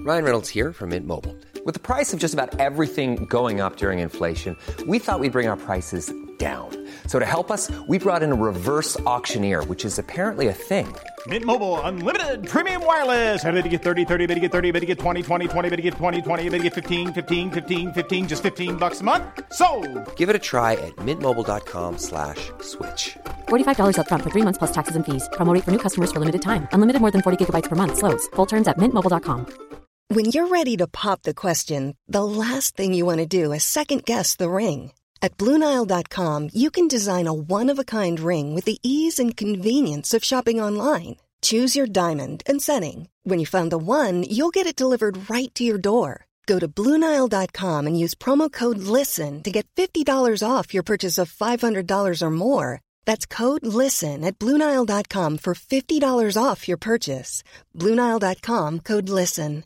Ryan Reynolds here from Mint Mobile. With the price of just about everything going up during inflation, we thought we'd bring our prices down. So to help us, we brought in a reverse auctioneer, which is apparently a thing. Mint Mobile Unlimited Premium Wireless. How to get 30, 30, bit to get 30, bit to get 20, 20, 20, bit to get 20, 20, bit to get 15, 15, 15, 15, just $15 a month? Sold! Give it a try at mintmobile.com/switch. $45 up front for 3 months plus taxes and fees. Promo rate for new customers for limited time. Unlimited more than 40 gigabytes per month. Slows full terms at mintmobile.com. When you're ready to pop the question, the last thing you want to do is second-guess the ring. At BlueNile.com, you can design a one-of-a-kind ring with the ease and convenience of shopping online. Choose your diamond and setting. When you find the one, you'll get it delivered right to your door. Go to BlueNile.com and use promo code LISTEN to get $50 off your purchase of $500 or more. That's code LISTEN at BlueNile.com for $50 off your purchase. BlueNile.com, code LISTEN.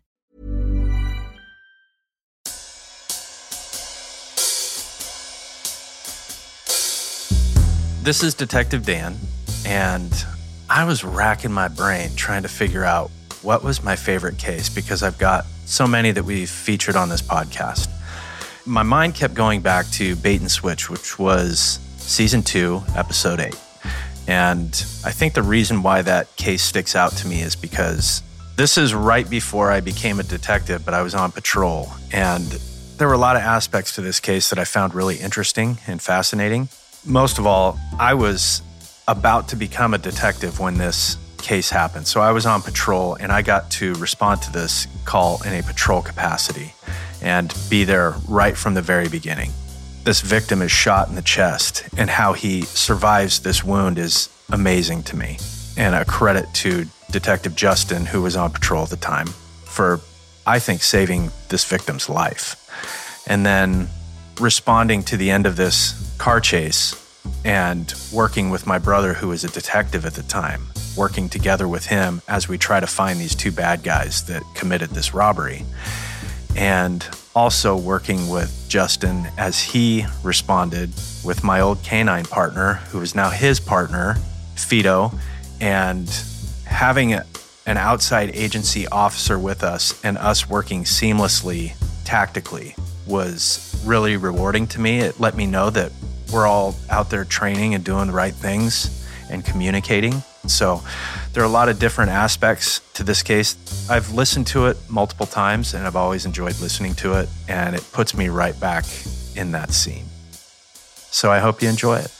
This is Detective Dan, and I was racking my brain trying to figure out what was my favorite case because I've got so many that we've featured on this podcast. My mind kept going back to Bait and Switch, which was Season 2, Episode 8. And I think the reason why that case sticks out to me is because this is right before I became a detective, but I was on patrol. And there were a lot of aspects to this case that I found really interesting and fascinating. Most of all, I was about to become a detective when this case happened. So I was on patrol and I got to respond to this call in a patrol capacity and be there right from the very beginning. This victim is shot in the chest, and how he survives this wound is amazing to me. And a credit to Detective Justin, who was on patrol at the time, for, I think, saving this victim's life. And then responding to the end of this car chase and working with my brother, who was a detective at the time, working together with him as we try to find these two bad guys that committed this robbery. And also working with Justin as he responded with my old canine partner, who is now his partner, Fido, and having an outside agency officer with us and us working seamlessly, tactically, was really rewarding to me. It let me know that we're all out there training and doing the right things and communicating. So there are a lot of different aspects to this case. I've listened to it multiple times and I've always enjoyed listening to it, and it puts me right back in that scene. So I hope you enjoy it.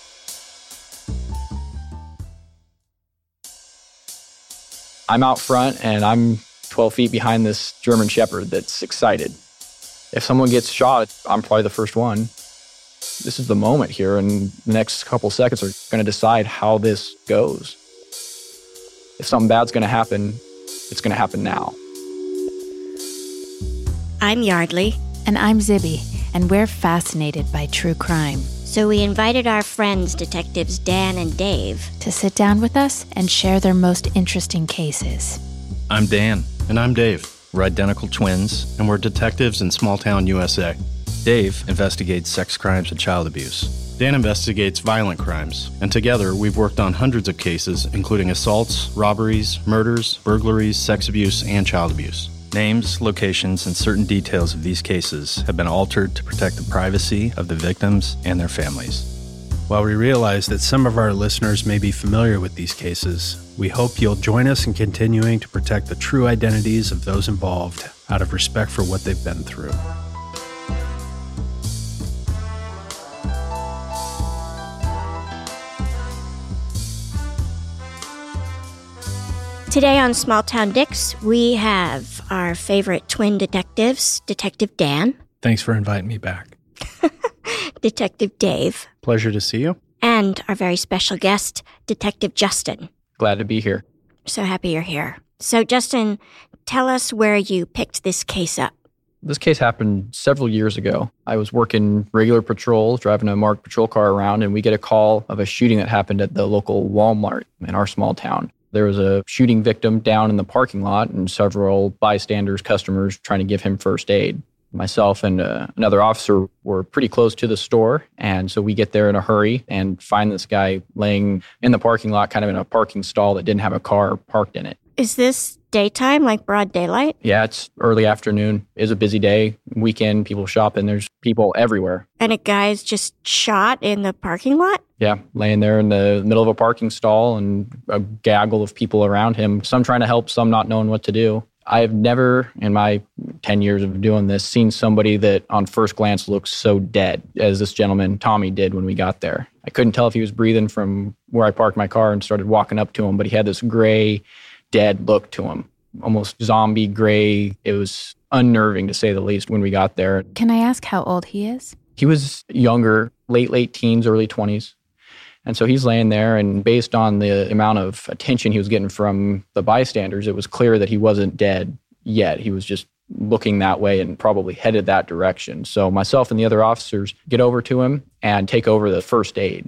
I'm out front and I'm 12 feet behind this German Shepherd that's excited. If someone gets shot, I'm probably the first one. This is the moment here, and the next couple seconds are going to decide how this goes. If something bad's going to happen, it's going to happen now. I'm Yardley. And I'm Zibby, and we're fascinated by true crime. So we invited our friends, Detectives Dan and Dave, to sit down with us and share their most interesting cases. I'm Dan. And I'm Dave. We're identical twins, and we're detectives in small-town USA. Dave investigates sex crimes and child abuse. Dan investigates violent crimes, and together we've worked on hundreds of cases, including assaults, robberies, murders, burglaries, sex abuse, and child abuse. Names, locations, and certain details of these cases have been altered to protect the privacy of the victims and their families. While we realize that some of our listeners may be familiar with these cases, we hope you'll join us in continuing to protect the true identities of those involved out of respect for what they've been through. Today on Small Town Dicks, we have our favorite twin detectives, Detective Dan. Thanks for inviting me back. Detective Dave. Pleasure to see you. And our very special guest, Detective Justin. Glad to be here. So happy you're here. So Justin, tell us where you picked this case up. This case happened several years ago. I was working regular patrols, driving a marked patrol car around, and we get a call of a shooting that happened at the local Walmart in our small town. There was a shooting victim down in the parking lot and several bystanders, customers trying to give him first aid. Myself and another officer were pretty close to the store, and so we get there in a hurry and find this guy laying in the parking lot, kind of in a parking stall that didn't have a car parked in it. Is this daytime, like broad daylight? Yeah, it's early afternoon. It's a busy day. Weekend, people shopping. There's people everywhere. And a guy's just shot in the parking lot? Yeah, laying there in the middle of a parking stall and a gaggle of people around him. Some trying to help, some not knowing what to do. I've never, in my 10 years of doing this, seen somebody that on first glance looks so dead as this gentleman, Tommy, did when we got there. I couldn't tell if he was breathing from where I parked my car and started walking up to him, but he had this gray, dead look to him, almost zombie gray. It was unnerving, to say the least, when we got there. Can I ask how old he is? He was younger, late teens, early 20s. And so he's laying there, and based on the amount of attention he was getting from the bystanders, it was clear that he wasn't dead yet. He was just looking that way and probably headed that direction. So myself and the other officers get over to him and take over the first aid.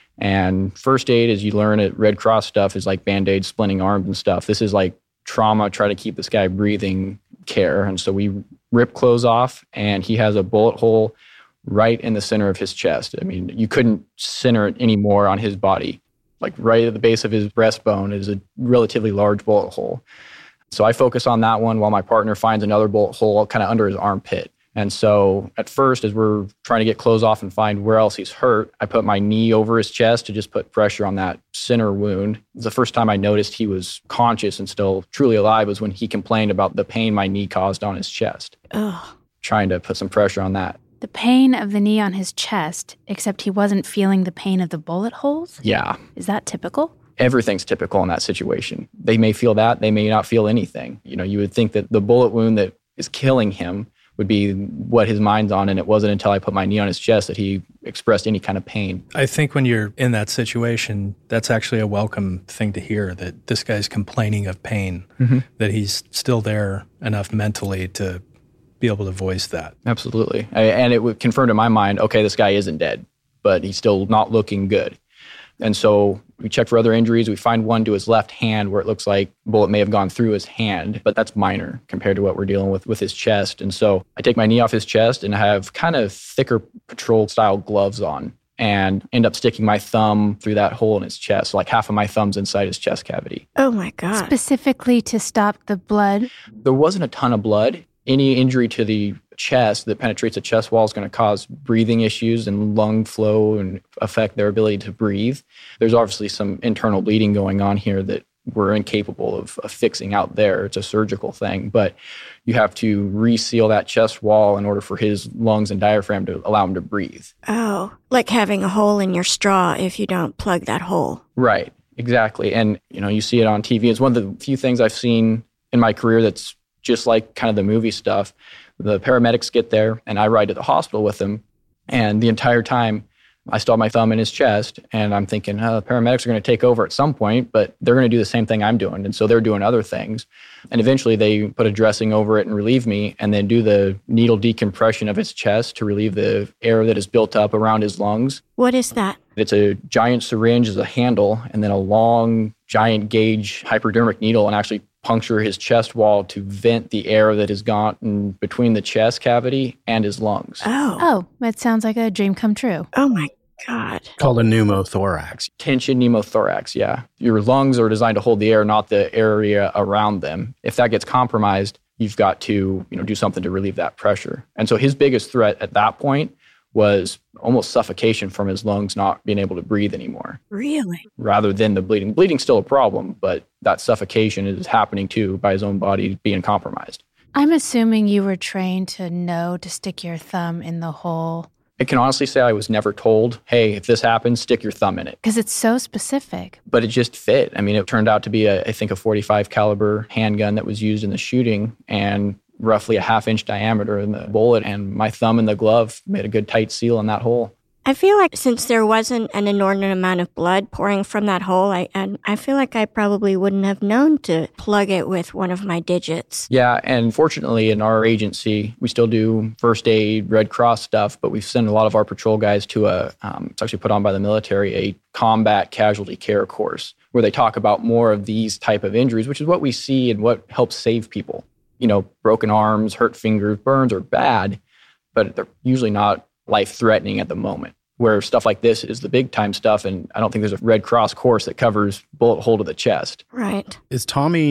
And first aid, as you learn at Red Cross stuff, is like Band-Aids, splinting arms and stuff. This is like trauma, try to keep this guy breathing care. And so we rip clothes off, and he has a bullet hole right in the center of his chest. I mean, you couldn't center it anymore on his body. Like right at the base of his breastbone is a relatively large bullet hole. So I focus on that one while my partner finds another bullet hole kind of under his armpit. And so at first, as we're trying to get clothes off and find where else he's hurt, I put my knee over his chest to just put pressure on that center wound. The first time I noticed he was conscious and still truly alive was when he complained about the pain my knee caused on his chest. Ugh. Trying to put some pressure on that. The pain of the knee on his chest, except he wasn't feeling the pain of the bullet holes? Yeah. Is that typical? Everything's typical in that situation. They may feel that, they may not feel anything. You know, you would think that the bullet wound that is killing him would be what his mind's on, and it wasn't until I put my knee on his chest that he expressed any kind of pain. I think when you're in that situation, that's actually a welcome thing to hear, that this guy's complaining of pain, that he's still there enough mentally to be able to voice that. Absolutely. And it would confirm to my mind, okay, this guy isn't dead, but he's still not looking good. And so we check for other injuries. We find one to his left hand where it looks like a bullet may have gone through his hand, but that's minor compared to what we're dealing with his chest. And so I take my knee off his chest and have kind of thicker patrol-style gloves on and end up sticking my thumb through that hole in his chest. So like half of my thumb's inside his chest cavity. Oh, my God. Specifically to stop the blood? There wasn't a ton of blood. Any injury to the chest that penetrates the chest wall is going to cause breathing issues and lung flow and affect their ability to breathe. There's obviously some internal bleeding going on here that we're incapable of fixing out there. It's a surgical thing, but you have to reseal that chest wall in order for his lungs and diaphragm to allow him to breathe. Oh, like having a hole in your straw if you don't plug that hole. Right, exactly. And, you know, you see it on TV. It's one of the few things I've seen in my career that's just like kind of the movie stuff. The paramedics get there, and I ride to the hospital with them. And the entire time, I still have my thumb in his chest, and I'm thinking, the paramedics are going to take over at some point, but they're going to do the same thing I'm doing. And so they're doing other things. And eventually they put a dressing over it and relieve me, and then do the needle decompression of his chest to relieve the air that is built up around his lungs. What is that? It's a giant syringe as a handle, and then a long, giant gauge hypodermic needle, and actually puncture his chest wall to vent the air that has gotten between the chest cavity and his lungs. Oh, that sounds like a dream come true. Oh, my God. Called a pneumothorax. Tension pneumothorax, yeah. Your lungs are designed to hold the air, not the area around them. If that gets compromised, you've got to, do something to relieve that pressure. And so his biggest threat at that point was almost suffocation from his lungs not being able to breathe anymore. Really? Rather than the bleeding. Bleeding's still a problem, but that suffocation is happening too by his own body being compromised. I'm assuming you were trained to know to stick your thumb in the hole. I can honestly say I was never told, hey, if this happens, stick your thumb in it. Because it's so specific. But it just fit. I mean, it turned out to be, I think, a .45 caliber handgun that was used in the shooting, and roughly a 1/2-inch diameter in the bullet, and my thumb in the glove made a good tight seal in that hole. I feel like since there wasn't an inordinate amount of blood pouring from that hole, I feel like I probably wouldn't have known to plug it with one of my digits. Yeah, and fortunately in our agency, we still do first aid, Red Cross stuff, but we've sent a lot of our patrol guys to it's actually put on by the military, a combat casualty care course, where they talk about more of these type of injuries, which is what we see and what helps save people. Broken arms, hurt fingers, burns are bad, but they're usually not life-threatening at the moment, where stuff like this is the big-time stuff, and I don't think there's a Red Cross course that covers bullet hole to the chest. Right. Is Tommy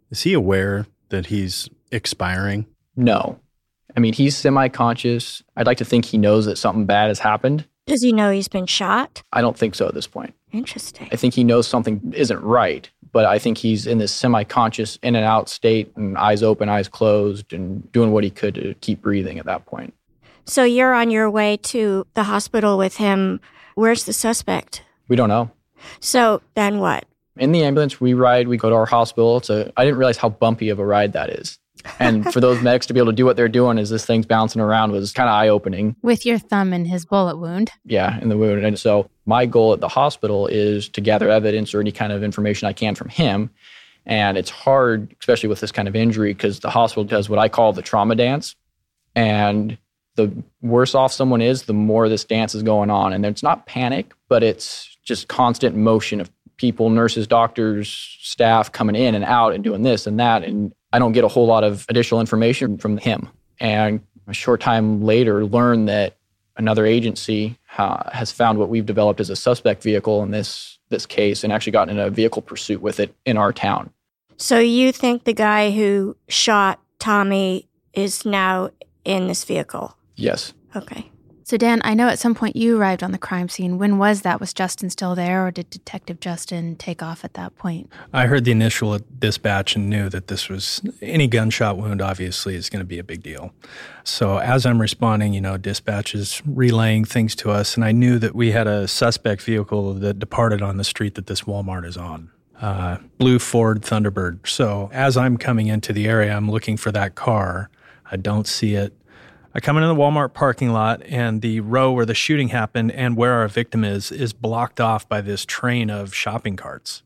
Is he aware that he's expiring? No. I mean, he's semi-conscious. I'd like to think he knows that something bad has happened. Does he know he's been shot? I don't think so at this point. Interesting. I think he knows something isn't right, but I think he's in this semi-conscious in and out state and eyes open, eyes closed, and doing what he could to keep breathing at that point. So you're on your way to the hospital with him. Where's the suspect? We don't know. So then what? In the ambulance, we go to our hospital. I didn't realize how bumpy of a ride that is. And for those medics to be able to do what they're doing as this thing's bouncing around was kind of eye-opening. With your thumb in his bullet wound. Yeah, in the wound. And so my goal at the hospital is to gather evidence or any kind of information I can from him. And it's hard, especially with this kind of injury, because the hospital does what I call the trauma dance. And the worse off someone is, the more this dance is going on. And it's not panic, but it's just constant motion of people, nurses, doctors, staff coming in and out and doing this and that. And I don't get a whole lot of additional information from him. And a short time later, learned that another agency has found what we've developed as a suspect vehicle in this case and actually gotten in a vehicle pursuit with it in our town. So you think the guy who shot Tommy is now in this vehicle? Yes. Okay. So Dan, I know at some point you arrived on the crime scene. When was that? Was Justin still there, or did Detective Justin take off at that point? I heard the initial dispatch and knew that this was any gunshot wound, obviously, is going to be a big deal. So as I'm responding, dispatch is relaying things to us, and I knew that we had a suspect vehicle that departed on the street that this Walmart is on. Blue Ford Thunderbird. So as I'm coming into the area, I'm looking for that car. I don't see it. I come into the Walmart parking lot, and the row where the shooting happened and where our victim is blocked off by this train of shopping carts.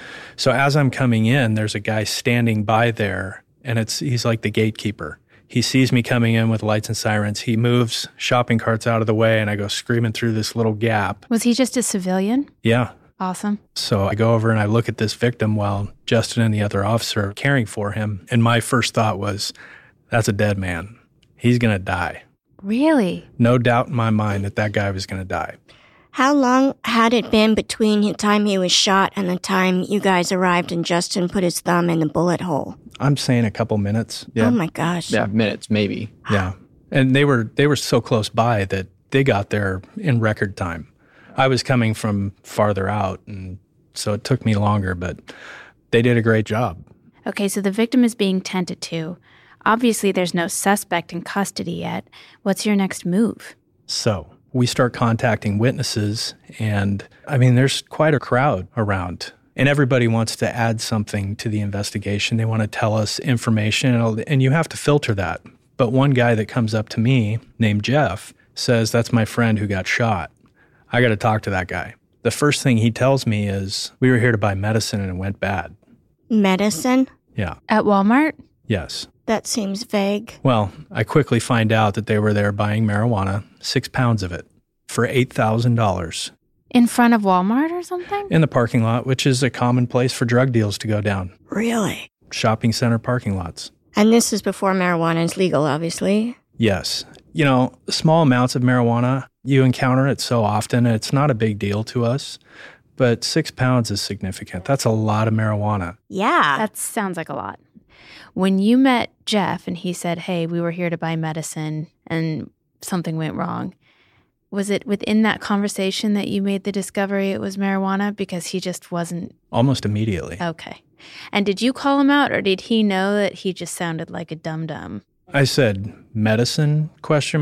So as I'm coming in, there's a guy standing by there, and he's like the gatekeeper. He sees me coming in with lights and sirens. He moves shopping carts out of the way, and I go screaming through this little gap. Was he just a civilian? Yeah. Awesome. So I go over and I look at this victim while Justin and the other officer are caring for him, and my first thought was, that's a dead man. He's going to die. Really? No doubt in my mind that guy was going to die. How long had it been between the time he was shot and the time you guys arrived and Justin put his thumb in the bullet hole? I'm saying a couple minutes. Yeah. Oh, my gosh. Yeah, minutes, maybe. Yeah. And they were so close by that they got there in record time. I was coming from farther out, and so it took me longer, but they did a great job. Okay, so the victim is being tended to. Obviously, there's no suspect in custody yet. What's your next move? So we start contacting witnesses, and there's quite a crowd around. And everybody wants to add something to the investigation. They want to tell us information, and you have to filter that. But one guy that comes up to me, named Jeff, says, that's my friend who got shot. I got to talk to that guy. The first thing he tells me is, we were here to buy medicine and it went bad. Medicine? Yeah. At Walmart? Yes. That seems vague. Well, I quickly find out that they were there buying marijuana, 6 pounds of it, for $8,000. In front of Walmart or something? In the parking lot, which is a common place for drug deals to go down. Really? Shopping center parking lots. And this is before marijuana is legal, obviously? Yes. Small amounts of marijuana, you encounter it so often, it's not a big deal to us. But 6 pounds is significant. That's a lot of marijuana. Yeah. That sounds like a lot. When you met Jeff and he said, hey, we were here to buy medicine and something went wrong, was it within that conversation that you made the discovery it was marijuana? Because he just wasn't... Almost immediately. Okay. And did you call him out, or did he know that he just sounded like a dum-dum? I said, medicine, ?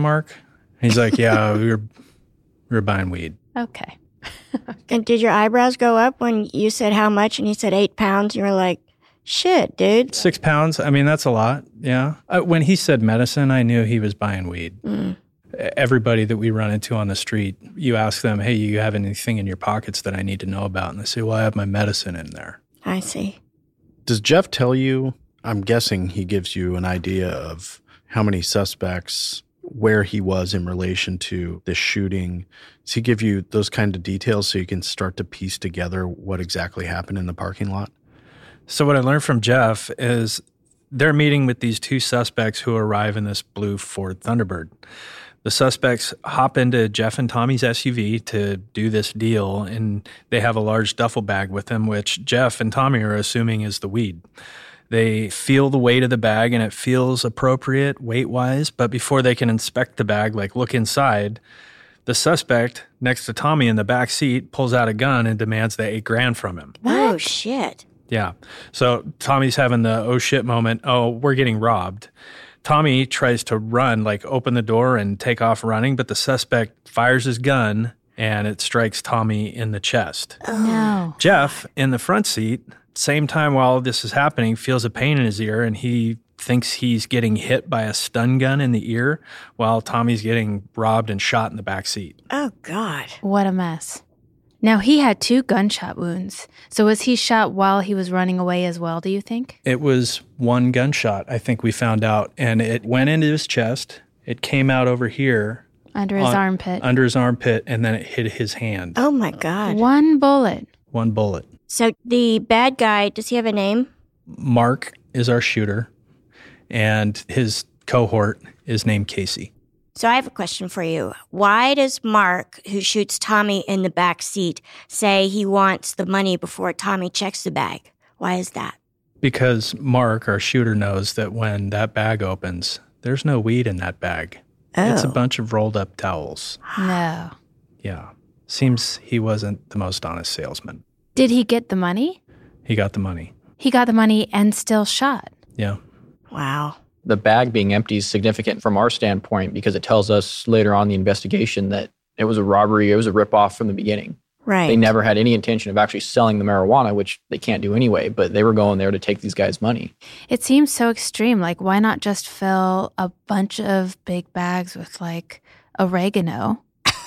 He's like, yeah, we were buying weed. Okay. And did your eyebrows go up when you said how much and he said 8 pounds? You were like, shit, dude. 6 pounds? That's a lot, yeah. When he said medicine, I knew he was buying weed. Everybody that we run into on the street, you ask them, hey, you have anything in your pockets that I need to know about? And they say, well, I have my medicine in there. I see. Does Jeff tell you, I'm guessing he gives you an idea of how many suspects, where he was in relation to this shooting? Does he give you those kind of details so you can start to piece together what exactly happened in the parking lot? So what I learned from Jeff is they're meeting with these 2 suspects who arrive in this blue Ford Thunderbird. The suspects hop into Jeff and Tommy's SUV to do this deal, and they have a large duffel bag with them, which Jeff and Tommy are assuming is the weed. They feel the weight of the bag and it feels appropriate weight-wise, but before they can inspect the bag, like look inside, the suspect next to Tommy in the back seat pulls out a gun and demands the $8,000 from him. Oh, shit. Yeah. So Tommy's having the oh shit moment. Oh, we're getting robbed. Tommy tries to run, like open the door and take off running, but the suspect fires his gun and it strikes Tommy in the chest. Oh. No. Jeff, in the front seat, same time while this is happening, feels a pain in his ear and he thinks he's getting hit by a stun gun in the ear while Tommy's getting robbed and shot in the back seat. Oh, God. What a mess. Now, he had 2 gunshot wounds. So was he shot while he was running away as well, do you think? It was 1 gunshot, I think we found out, and it went into his chest. It came out over here. Under his armpit. Under his armpit, and then it hit his hand. Oh, my God. 1 bullet. 1 bullet. So the bad guy, does he have a name? Mark is our shooter, and his cohort is named Casey. So I have a question for you. Why does Mark, who shoots Tommy in the back seat, say he wants the money before Tommy checks the bag? Why is that? Because Mark, our shooter, knows that when that bag opens, there's no weed in that bag. Oh. It's a bunch of rolled up towels. No. Yeah. Seems he wasn't the most honest salesman. Did he get the money? He got the money. He got the money and still shot. Yeah. Wow. The bag being empty is significant from our standpoint because it tells us later on in the investigation that it was a robbery, it was a ripoff from the beginning. Right. They never had any intention of actually selling the marijuana, which they can't do anyway, but they were going there to take these guys' money. It seems so extreme. Like, why not just fill a bunch of big bags with, like, oregano?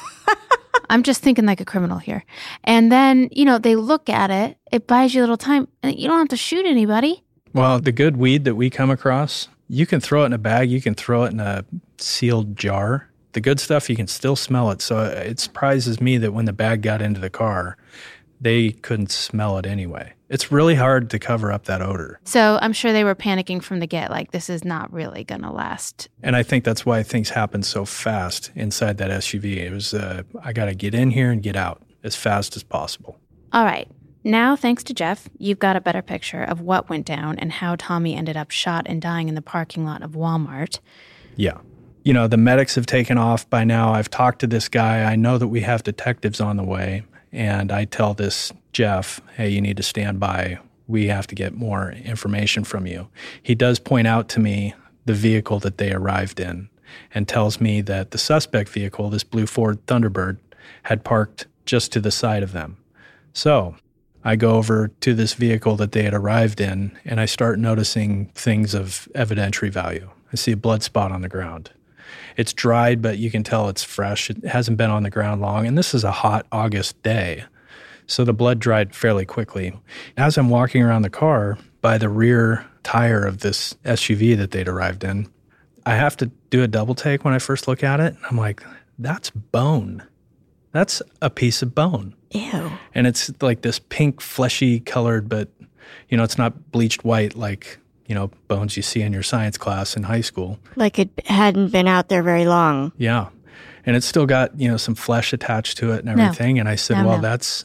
I'm just thinking like a criminal here. And then, you know, they look at it. It buys you a little time. And you don't have to shoot anybody. Well, the good weed that we come across, you can throw it in a bag. You can throw it in a sealed jar. The good stuff, you can still smell it. So it surprises me that when the bag got into the car, they couldn't smell it anyway. It's really hard to cover up that odor. So I'm sure they were panicking from the get, like, this is not really going to last. And I think that's why things happened so fast inside that SUV. It was, I got to get in here and get out as fast as possible. All right. Now, thanks to Jeff, you've got a better picture of what went down and how Tommy ended up shot and dying in the parking lot of Walmart. Yeah. You know, the medics have taken off by now. I've talked to this guy. I know that we have detectives on the way. And I tell this Jeff, hey, you need to stand by. We have to get more information from you. He does point out to me the vehicle that they arrived in and tells me that the suspect vehicle, this blue Ford Thunderbird, had parked just to the side of them. So I go over to this vehicle that they had arrived in, and I start noticing things of evidentiary value. I see a blood spot on the ground. It's dried, but you can tell it's fresh. It hasn't been on the ground long, and this is a hot August day. So the blood dried fairly quickly. As I'm walking around the car by the rear tire of this SUV that they'd arrived in, I have to do a double take when I first look at it. I'm like, that's bone. That's a piece of bone. Ew. And it's like this pink, fleshy colored, but, you know, it's not bleached white like, you know, bones you see in your science class in high school. Like it hadn't been out there very long. Yeah. And it's still got, you know, some flesh attached to it and everything. And I said, well, that's...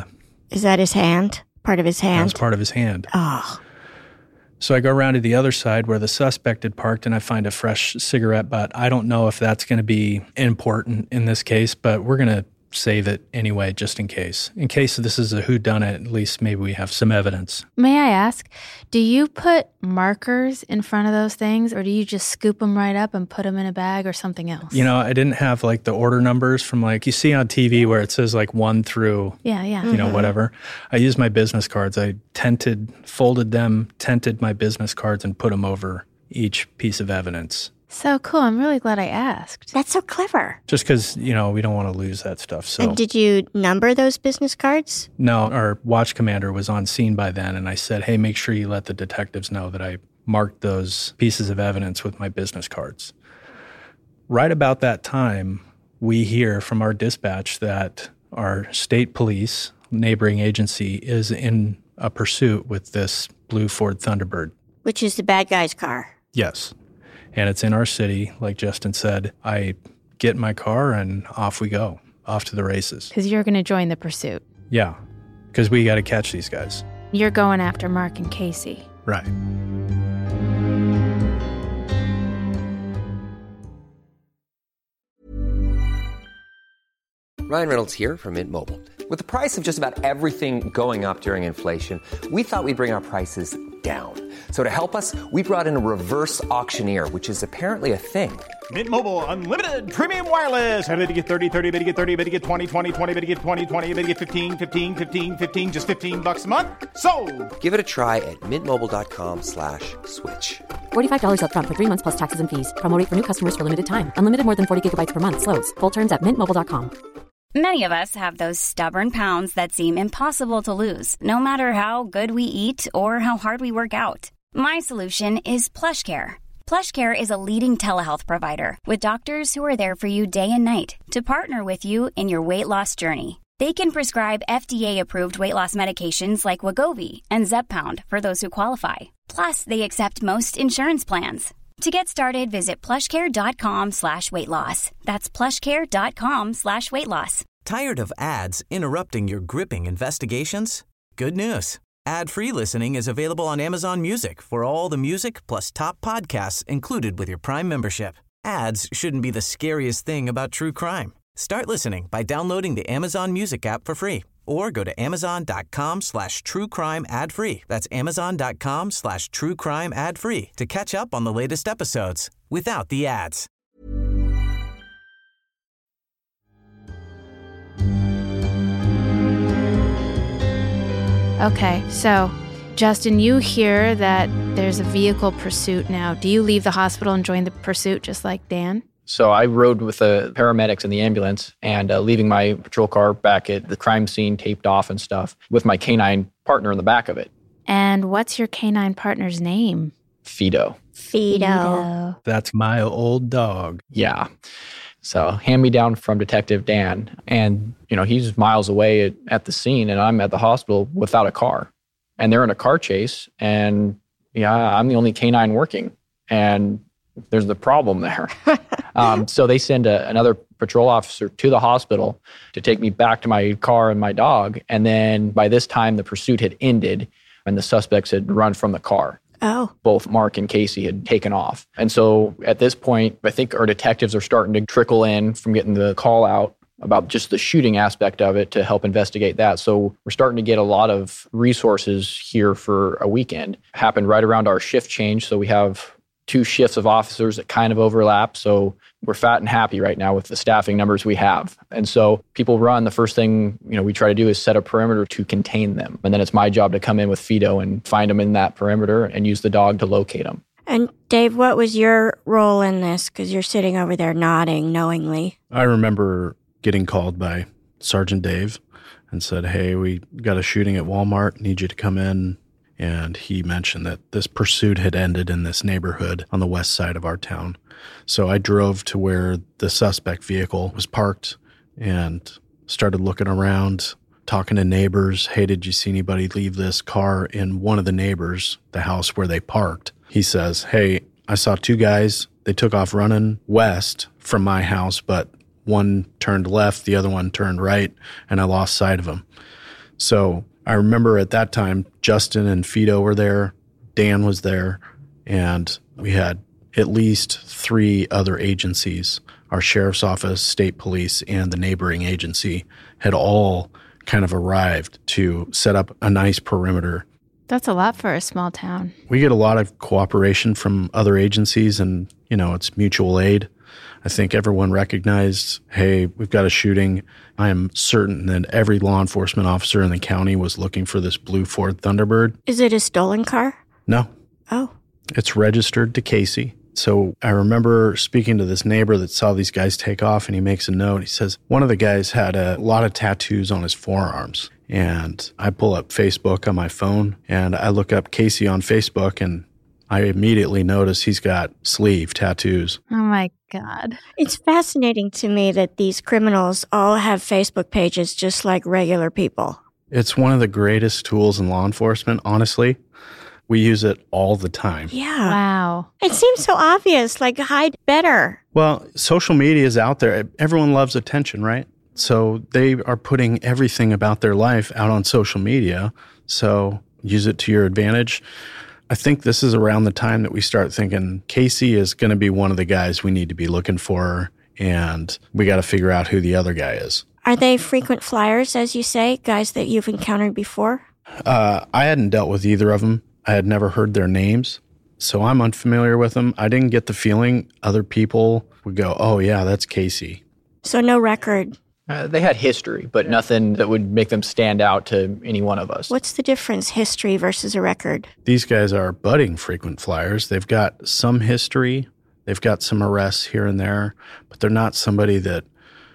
Is that his hand? Part of his hand? That's part of his hand. Oh. So I go around to the other side where the suspect had parked and I find a fresh cigarette butt. I don't know if that's going to be important in this case, but we're going to save it anyway, just in case. In case this is a whodunit, at least maybe we have some evidence. May I ask, do you put markers in front of those things, or do you just scoop them right up and put them in a bag or something else? You know, I didn't have like the order numbers from like you see on TV where it says like 1 through, you know, whatever. I used my business cards. I folded them, tented my business cards and put them over each piece of evidence. So cool. I'm really glad I asked. That's so clever. Just because, you know, we don't want to lose that stuff. So. And did you number those business cards? No, our watch commander was on scene by then, and I said, hey, make sure you let the detectives know that I marked those pieces of evidence with my business cards. Right about that time, we hear from our dispatch that our state police, neighboring agency, is in a pursuit with this blue Ford Thunderbird. Which is the bad guy's car. Yes. And it's in our city, like Justin said. I get in my car and off we go, off to the races. Because you're going to join the pursuit. Yeah, because we got to catch these guys. You're going after Mark and Casey. Right. Ryan Reynolds here from Mint Mobile. With the price of just about everything going up during inflation, we thought we'd bring our prices down. So to help us, we brought in a reverse auctioneer, which is apparently a thing. Mint Mobile Unlimited Premium Wireless. How to get 30, 30, how to get 30, how to get 20, 20, 20, how to get 20, 20, how to get 15, 15, 15, 15, just $15 a month? Sold! Give it a try at mintmobile.com/switch. $45 up front for 3 months plus taxes and fees. Promo rate for new customers for limited time. Unlimited more than 40 gigabytes per month. Slows full terms at mintmobile.com. Many of us have those stubborn pounds that seem impossible to lose, no matter how good we eat or how hard we work out. My solution is PlushCare. PlushCare is a leading telehealth provider with doctors who are there for you day and night to partner with you in your weight loss journey. They can prescribe FDA-approved weight loss medications like Wegovy and Zepbound for those who qualify. Plus, they accept most insurance plans. To get started, visit plushcare.com/weightloss. That's plushcare.com/weightloss. Tired of ads interrupting your gripping investigations? Good news. Ad-free listening is available on Amazon Music for all the music plus top podcasts included with your Prime membership. Ads shouldn't be the scariest thing about true crime. Start listening by downloading the Amazon Music app for free or go to amazon.com/truecrime ad-free. That's amazon.com/truecrime ad-free to catch up on the latest episodes without the ads. Okay, so Justin, you hear that there's a vehicle pursuit now. Do you leave the hospital and join the pursuit just like Dan? So I rode with the paramedics in the ambulance and leaving my patrol car back at the crime scene taped off and stuff with my canine partner in the back of it. And what's your canine partner's name? Fido. Fido. That's my old dog. Yeah. So hand me down from Detective Dan. And, you know, he's miles away at the scene and I'm at the hospital without a car. And they're in a car chase. And yeah, I'm the only canine working. And there's the problem there. So they send another patrol officer to the hospital to take me back to my car and my dog. And then by this time, the pursuit had ended and the suspects had run from the car. Oh. Both Mark and Casey had taken off. And so at this point, I think our detectives are starting to trickle in from getting the call out about just the shooting aspect of it to help investigate that. So we're starting to get a lot of resources here for a weekend. Happened right around our shift change. So we have 2 shifts of officers that kind of overlap. So we're fat and happy right now with the staffing numbers we have. And so people run, the first thing, you know, we try to do is set a perimeter to contain them. And then it's my job to come in with Fido and find them in that perimeter and use the dog to locate them. And Dave, what was your role in this? Because you're sitting over there nodding knowingly. I remember getting called by Sergeant Dave and said, hey, we got a shooting at Walmart, need you to come in. And he mentioned that this pursuit had ended in this neighborhood on the west side of our town. So I drove to where the suspect vehicle was parked and started looking around, talking to neighbors. Hey, did you see anybody leave this car in one of the neighbors, the house where they parked? He says, hey, I saw 2 guys. They took off running west from my house, but one turned left, the other one turned right, and I lost sight of them. So I remember at that time, Justin and Fido were there, Dan was there, and we had at least 3 other agencies. Our sheriff's office, state police, and the neighboring agency had all kind of arrived to set up a nice perimeter. That's a lot for a small town. We get a lot of cooperation from other agencies, and, you know, it's mutual aid. I think everyone recognized, hey, we've got a shooting. I am certain that every law enforcement officer in the county was looking for this blue Ford Thunderbird. Is it a stolen car? No. Oh. It's registered to Casey. So I remember speaking to this neighbor that saw these guys take off, and he makes a note. He says, one of the guys had a lot of tattoos on his forearms. And I pull up Facebook on my phone, and I look up Casey on Facebook, and I immediately notice he's got sleeve tattoos. Oh, my God. It's fascinating to me that these criminals all have Facebook pages just like regular people. It's one of the greatest tools in law enforcement, honestly. We use it all the time. Yeah. Wow. It seems so obvious, like hide better. Well, social media is out there. Everyone loves attention, right? So they are putting everything about their life out on social media. So use it to your advantage. I think this is around the time that we start thinking Casey is going to be one of the guys we need to be looking for, and we got to figure out who the other guy is. Are they frequent flyers, as you say, guys that you've encountered before? I hadn't dealt with either of them. I had never heard their names, so I'm unfamiliar with them. I didn't get the feeling other people would go, oh, yeah, that's Casey. So no record. They had history, but nothing that would make them stand out to any one of us. What's the difference, history versus a record? These guys are budding frequent flyers. They've got some history. They've got some arrests here and there, but they're not somebody that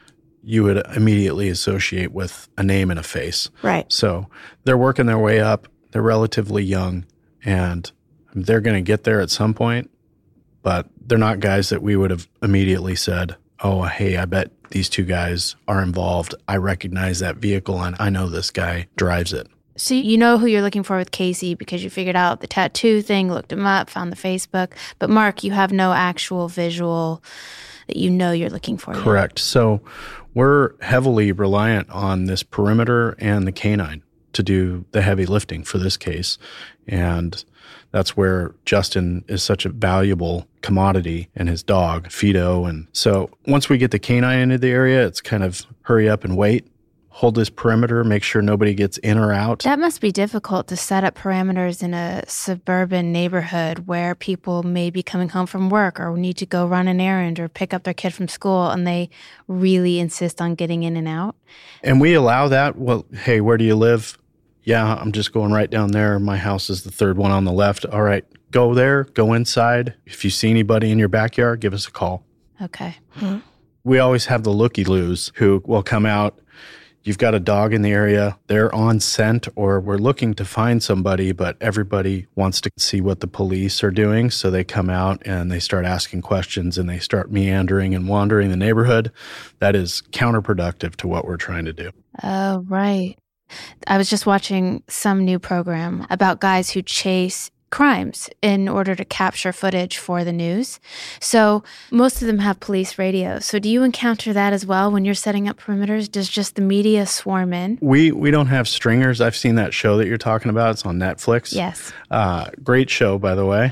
you would immediately associate with a name and a face. Right. So they're working their way up. They're relatively young, and they're going to get there at some point, but they're not guys that we would have immediately said, oh, hey, I bet these two guys are involved. I recognize that vehicle, and I know this guy drives it. So you know who you're looking for with Casey because you figured out the tattoo thing, looked him up, found the Facebook. But Mark, you have no actual visual that you know you're looking for. Correct. Yet. So we're heavily reliant on this perimeter and the canine to do the heavy lifting for this case. And that's where Justin is such a valuable commodity, and his dog, Fido. And so once we get the canine into the area, it's kind of hurry up and wait, hold this perimeter, make sure nobody gets in or out. That must be difficult to set up parameters in a suburban neighborhood where people may be coming home from work or need to go run an errand or pick up their kid from school, and they really insist on getting in and out. And we allow that. Well, hey, where do you live? Yeah, I'm just going right down there. My house is the third one on the left. All right, go there, go inside. If you see anybody in your backyard, give us a call. Okay. Mm-hmm. We always have the looky-loos who will come out. You've got a dog in the area. They're on scent, or we're looking to find somebody, but everybody wants to see what the police are doing. So they come out and they start asking questions and they start meandering and wandering the neighborhood. That is counterproductive to what we're trying to do. Oh, right. I was just watching some new program about guys who chase crimes in order to capture footage for the news. So most of them have police radio. So do you encounter that as well when you're setting up perimeters? Does just the media swarm in? We don't have stringers. I've seen that show that you're talking about. It's on Netflix. Yes. Great show, by the way.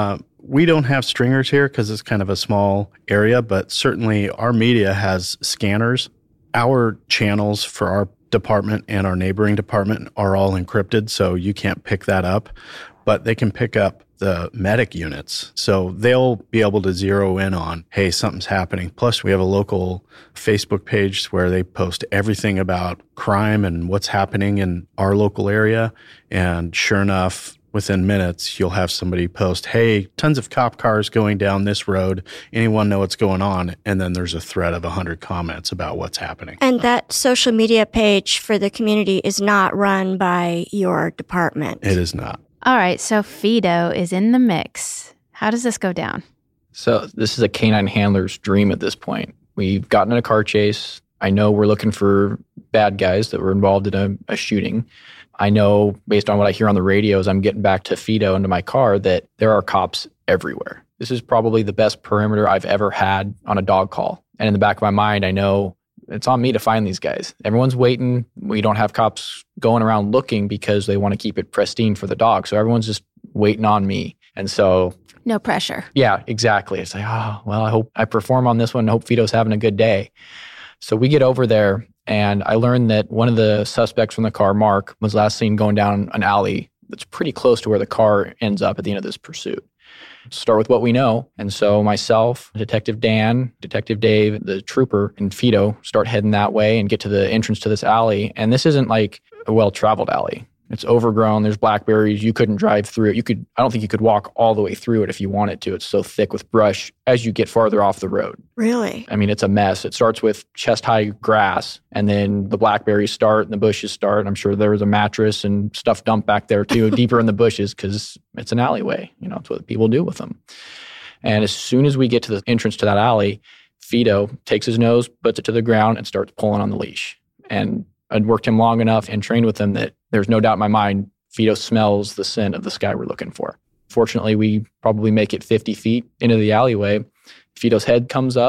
We don't have stringers here because it's kind of a small area, but certainly our media has scanners. Our channels for our department and our neighboring department are all encrypted, so you can't pick that up. But they can pick up the medic units. So they'll be able to zero in on, hey, something's happening. Plus, we have a local Facebook page where they post everything about crime and what's happening in our local area. And sure enough, within minutes, you'll have somebody post, hey, tons of cop cars going down this road. Anyone know what's going on? And then there's a thread of 100 comments about what's happening. And that social media page for the community is not run by your department. It is not. All right, so Fido is in the mix. How does this go down? So this is a canine handler's dream at this point. We've gotten in a car chase. I know we're looking for bad guys that were involved in a shooting. I know, based on what I hear on the radio as I'm getting back to Fido into my car, that there are cops everywhere. This is probably the best perimeter I've ever had on a dog call. And in the back of my mind, I know it's on me to find these guys. Everyone's waiting. We don't have cops going around looking because they want to keep it pristine for the dog. So everyone's just waiting on me. And so... no pressure. Yeah, exactly. It's like, oh, well, I hope I perform on this one. I hope Fido's having a good day. So we get over there, and I learned that one of the suspects from the car, Mark, was last seen going down an alley that's pretty close to where the car ends up at the end of this pursuit. Start with what we know. And so myself, Detective Dan, Detective Dave, the trooper, and Fido start heading that way and get to the entrance to this alley. And this isn't like a well-traveled alley. It's overgrown. There's blackberries. You couldn't drive through it. I don't think you could walk all the way through it if you wanted to. It's so thick with brush as you get farther off the road. Really? I mean, it's a mess. It starts with chest-high grass, and then the blackberries start and the bushes start. And I'm sure there was a mattress and stuff dumped back there too, deeper in the bushes, because it's an alleyway. You know, it's what people do with them. And as soon as we get to the entrance to that alley, Fido takes his nose, puts it to the ground, and starts pulling on the leash. And I'd worked him long enough and trained with him that there's no doubt in my mind Fido smells the scent of this guy we're looking for. Fortunately, we probably make it 50 feet into the alleyway. Fido's head comes up,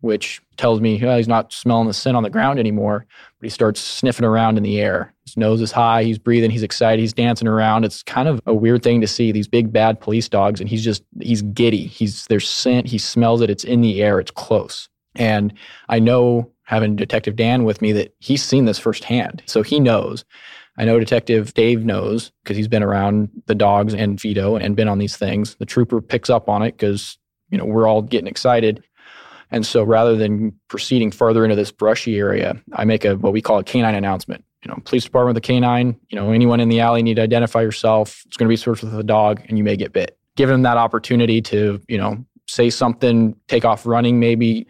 which tells me he's not smelling the scent on the ground anymore, but he starts sniffing around in the air. His nose is high, he's breathing, he's excited, he's dancing around. It's kind of a weird thing to see, these big bad police dogs, and he's giddy. There's scent, he smells it, it's in the air, it's close. And I know, having Detective Dan with me, that he's seen this firsthand. So he knows. I know Detective Dave knows because he's been around the dogs and Fido and been on these things. The trooper picks up on it because, we're all getting excited. And so rather than proceeding further into this brushy area, I make what we call a canine announcement. Police department with a canine, anyone in the alley need to identify yourself. It's going to be searched with a dog and you may get bit. Give them that opportunity to, say something, take off running maybe.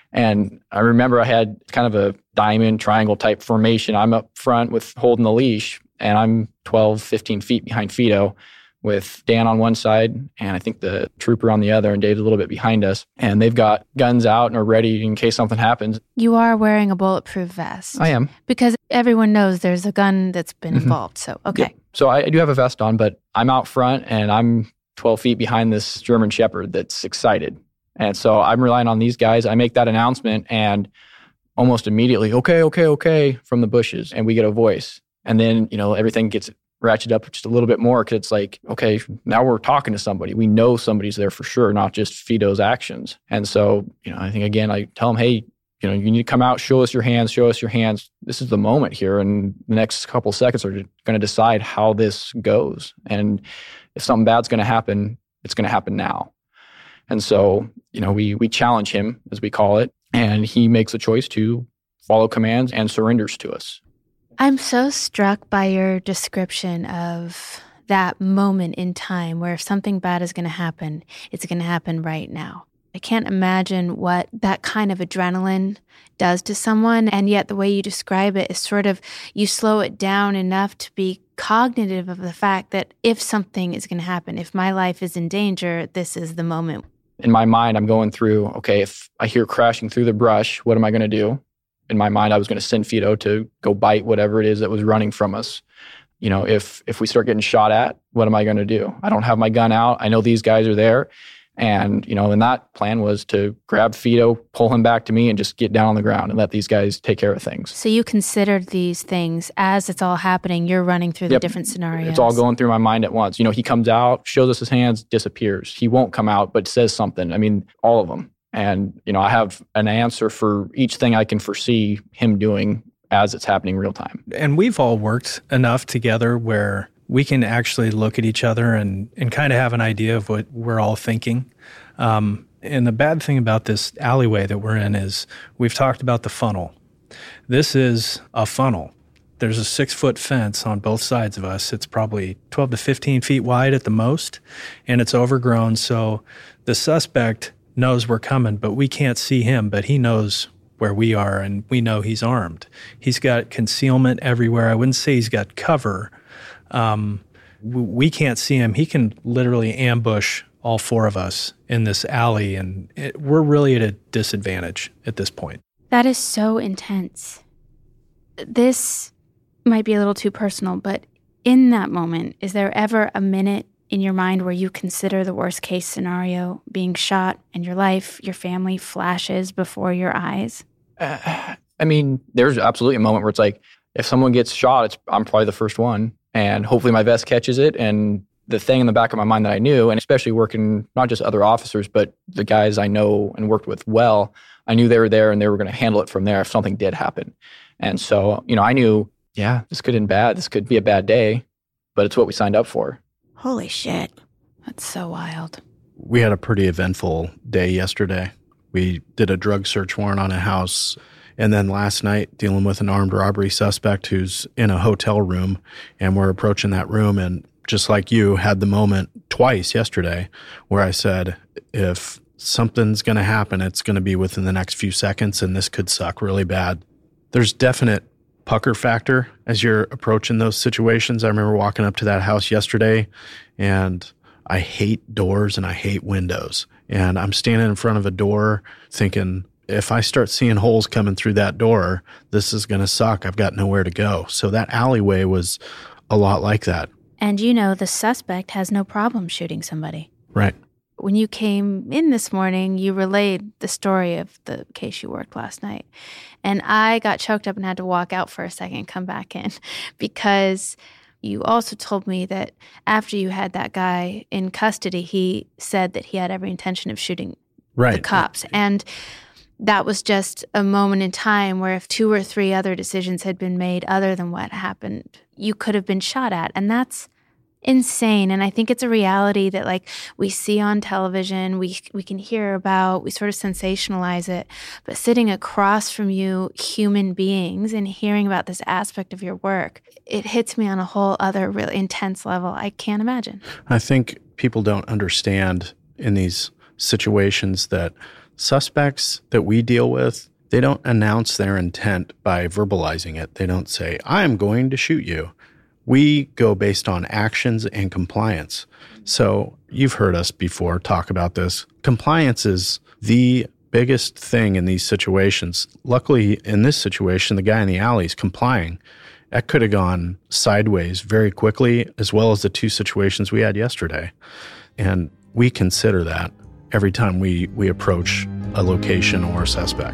And I remember I had kind of a diamond triangle type formation. I'm up front with holding the leash and I'm 12, 15 feet behind Fido with Dan on one side and I think the trooper on the other, and Dave's a little bit behind us. And they've got guns out and are ready in case something happens. You are wearing a bulletproof vest. I am. Because everyone knows there's a gun that's been involved. So, okay. Yeah. So I do have a vest on, but I'm out front and I'm 12 feet behind this German Shepherd that's excited. And so I'm relying on these guys. I make that announcement and almost immediately, okay, from the bushes. And we get a voice. And then, everything gets ratcheted up just a little bit more because it's like, okay, now we're talking to somebody. We know somebody's there for sure, not just Fido's actions. And so, I think, again, I tell them, hey, you need to come out, show us your hands. This is the moment here. And the next couple seconds are going to decide how this goes. And if something bad's going to happen, it's going to happen now. And so, we challenge him, as we call it, and he makes a choice to follow commands and surrenders to us. I'm so struck by your description of that moment in time where if something bad is going to happen, it's going to happen right now. I can't imagine what that kind of adrenaline does to someone, and yet the way you describe it is sort of, you slow it down enough to be cognitive of the fact that if something is going to happen, if my life is in danger, this is the moment. In my mind, I'm going through, okay, if I hear crashing through the brush, what am I going to do? In my mind, I was going to send Fido to go bite whatever it is that was running from us. If we start getting shot at, what am I going to do? I don't have my gun out. I know these guys are there. And, and that plan was to grab Fido, pull him back to me, and just get down on the ground and let these guys take care of things. So you considered these things as it's all happening. You're running through the different scenarios. It's all going through my mind at once. He comes out, shows us his hands, disappears. He won't come out, but says something. I mean, all of them. And, I have an answer for each thing I can foresee him doing as it's happening real time. And we've all worked enough together where we can actually look at each other and kind of have an idea of what we're all thinking. And the bad thing about this alleyway that we're in is we've talked about the funnel. This is a funnel. There's a 6-foot fence on both sides of us. It's probably 12 to 15 feet wide at the most, and it's overgrown. So the suspect knows we're coming, but we can't see him, but he knows where we are, and we know he's armed. He's got concealment everywhere. I wouldn't say he's got cover. We can't see him. He can literally ambush all 4 of us in this alley, and we're really at a disadvantage at this point. That is so intense. This might be a little too personal, but in that moment, is there ever a minute in your mind where you consider the worst case scenario, being shot and your life, your family flashes before your eyes? There's absolutely a moment where it's like, if someone gets shot, I'm probably the first one, and hopefully my vest catches it. And the thing in the back of my mind that I knew, and especially working not just other officers, but the guys I know and worked with well, I knew they were there and they were going to handle it from there if something did happen. And so, I knew, this could end bad. This could be a bad day, but it's what we signed up for. Holy shit. That's so wild. We had a pretty eventful day yesterday. We did a drug search warrant on a house, and then last night dealing with an armed robbery suspect who's in a hotel room, and we're approaching that room, and just like you, had the moment twice yesterday where I said, if something's going to happen, it's going to be within the next few seconds, and this could suck really bad. There's definite pucker factor as you're approaching those situations. I remember walking up to that house yesterday, and I hate doors and I hate windows. And I'm standing in front of a door thinking, if I start seeing holes coming through that door, this is going to suck. I've got nowhere to go. So that alleyway was a lot like that. And the suspect has no problem shooting somebody. Right. when you came in this morning, you relayed the story of the case you worked last night. And I got choked up and had to walk out for a second and come back in because you also told me that after you had that guy in custody, he said that he had every intention of shooting the cops. And that was just a moment in time where if 2 or 3 other decisions had been made other than what happened, you could have been shot at. And that's insane. And I think it's a reality that like we see on television, we can hear about, we sort of sensationalize it. But sitting across from you, human beings, and hearing about this aspect of your work, it hits me on a whole other really intense level I can't imagine. I think people don't understand in these situations that suspects that we deal with, they don't announce their intent by verbalizing it. They don't say, I am going to shoot you. We go based on actions and compliance. So you've heard us before talk about this. Compliance is the biggest thing in these situations. Luckily, in this situation, the guy in the alley is complying. That could have gone sideways very quickly, as well as the 2 situations we had yesterday. And we consider that every time we approach a location or a suspect.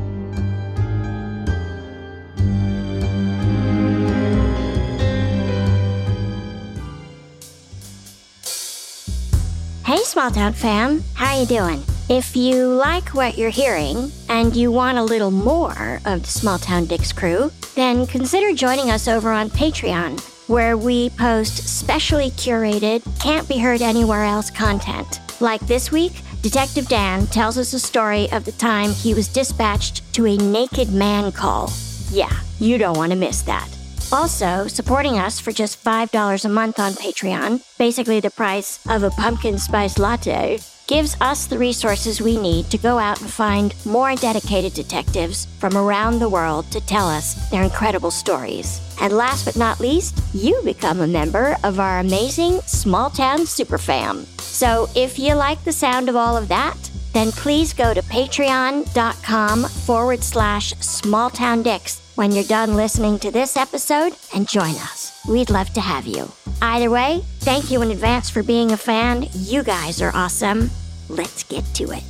Hey, Small Town fam. How you doing? If you like what you're hearing and you want a little more of the Small Town Dicks crew, then consider joining us over on Patreon, where we post specially curated, can't be heard anywhere else content. Like this week, Detective Dan tells us a story of the time he was dispatched to a naked man call. Yeah, you don't want to miss that. Also, supporting us for just $5 a month on Patreon, basically the price of a pumpkin spice latte, gives us the resources we need to go out and find more dedicated detectives from around the world to tell us their incredible stories. And last but not least, you become a member of our amazing Small Town Superfam. So if you like the sound of all of that, then please go to patreon.com/smalltowndicks when you're done listening to this episode and join us. We'd love to have you. Either way, thank you in advance for being a fan. You guys are awesome. Let's get to it.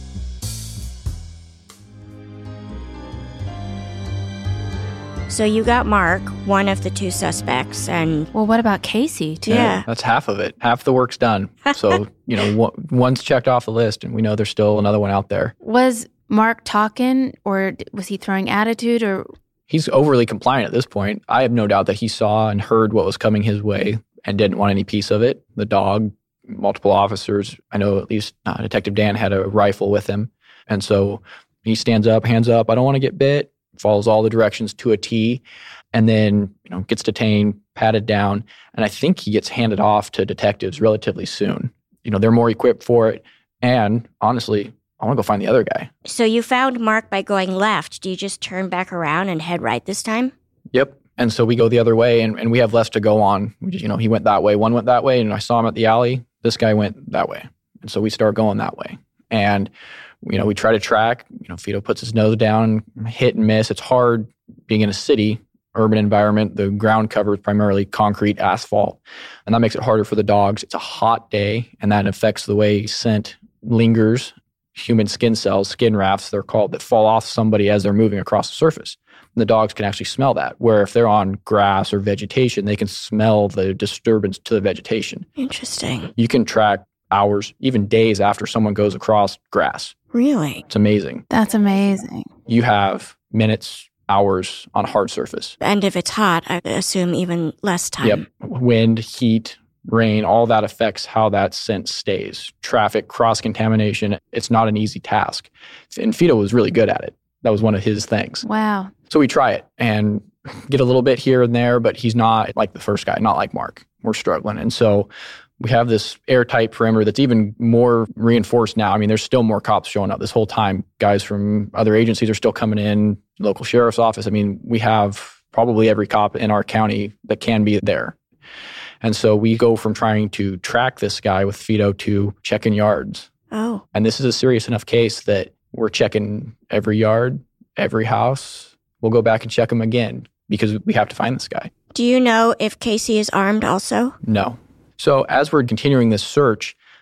So you got Mark, one of the 2 suspects, and... Well, what about Casey, too? Yeah, that's half of it. Half the work's done. So, one's checked off the list, and we know there's still another one out there. Was Mark talking, or was he throwing attitude, or... He's overly compliant at this point. I have no doubt that he saw and heard what was coming his way and didn't want any piece of it. The dog, multiple officers, I know at least Detective Dan had a rifle with him. And so he stands up, hands up, I don't want to get bit, follows all the directions to a T, and then gets detained, patted down. And I think he gets handed off to detectives relatively soon. They're more equipped for it. And honestly, I want to go find the other guy. So you found Mark by going left. Do you just turn back around and head right this time? Yep. And so we go the other way, and we have less to go on. We just, he went that way, one went that way, and I saw him at the alley. This guy went that way. And so we start going that way. And, we try to track. Fido puts his nose down, hit and miss. It's hard being in a city, urban environment. The ground cover is primarily concrete, asphalt, and that makes it harder for the dogs. It's a hot day, and that affects the way scent lingers. Human skin cells, skin rafts, they're called, that fall off somebody as they're moving across the surface. And the dogs can actually smell that, where if they're on grass or vegetation, they can smell the disturbance to the vegetation. Interesting. You can track hours, even days after someone goes across grass. Really? It's amazing. That's amazing. You have minutes, hours on a hard surface. And if it's hot, I assume even less time. Yep. Wind, heat, rain, all that affects how that scent stays. Traffic, cross-contamination, it's not an easy task. And Fido was really good at it. That was one of his things. Wow. So we try it and get a little bit here and there, but he's not like the first guy, not like Mark. We're struggling. And so we have this airtight perimeter that's even more reinforced now. I mean, there's still more cops showing up this whole time. Guys from other agencies are still coming in, local sheriff's office. I mean, we have probably every cop in our county that can be there. And so we go from trying to track this guy with Fido to checking yards. Oh. And this is a serious enough case that we're checking every yard, every house. We'll go back and check him again because we have to find this guy. Do you know if Casey is armed also? No. So as we're continuing this search,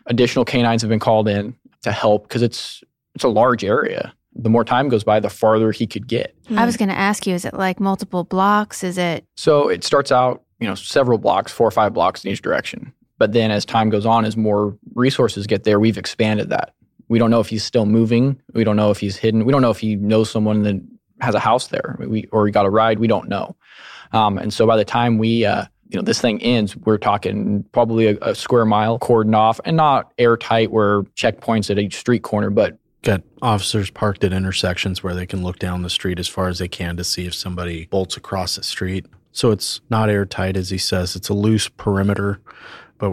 Additional canines have been called in to help because it's a large area. The more time goes by, the farther he could get. I was going to ask you, is it like multiple blocks? Is it? So it starts out, several blocks, 4 or 5 blocks in each direction. But then as time goes on, as more resources get there, we've expanded that. We don't know if he's still moving. We don't know if he's hidden. We don't know if he knows someone that has a house there or he got a ride. We don't know. And so by the time we, this thing ends, we're talking probably a square mile cordoned off and not airtight where checkpoints at each street corner, but got officers parked at intersections where they can look down the street as far as they can to see if somebody bolts across the street. So it's not airtight, as he says. It's a loose perimeter, but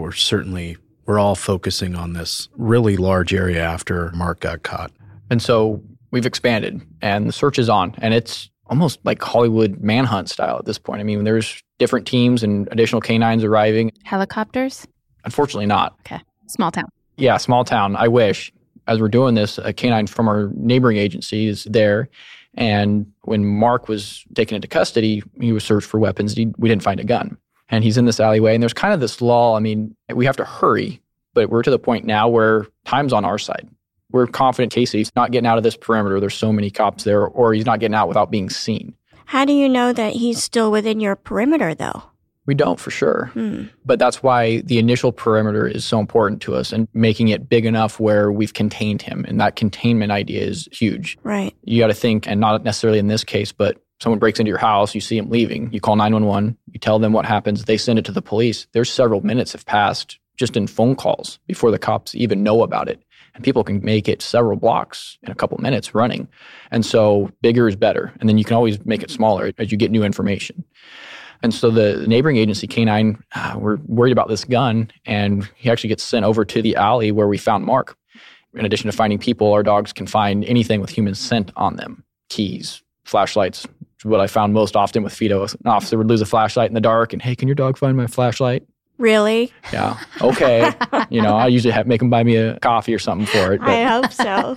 we're all focusing on this really large area after Mark got caught. And so we've expanded, and the search is on, and it's almost like Hollywood manhunt style at this point. I mean, there's different teams and additional canines arriving. Helicopters? Unfortunately not. Okay. Small town. Yeah, small town. I wish. As we're doing this, a canine from our neighboring agency is there. And when Mark was taken into custody, he was searched for weapons. We didn't find a gun. And he's in this alleyway. And there's kind of this lull. I mean, we have to hurry, but we're to the point now where time's on our side. We're confident Casey's not getting out of this perimeter. There's so many cops there, or he's not getting out without being seen. How do you know that he's still within your perimeter, though? We don't for sure. But that's why the initial perimeter is so important to us and making it big enough where we've contained him. And that containment idea is huge. Right. You got to think, and not necessarily in this case, but someone breaks into your house, you see him leaving, you call 911, you tell them what happens, they send it to the police. There's several minutes have passed just in phone calls before the cops even know about it. And people can make it several blocks in a couple minutes running. And so bigger is better. And then you can always make it smaller as you get new information. And so the neighboring agency, K9, we're worried about this gun, and he actually gets sent over to the alley where we found Mark. In addition to finding people, our dogs can find anything with human scent on them. Keys, flashlights, which is what I found most often with Fido. An officer would lose a flashlight in the dark, and, hey, can your dog find my flashlight? Really? Yeah. Okay. I usually make him buy me a coffee or something for it. But, I hope so.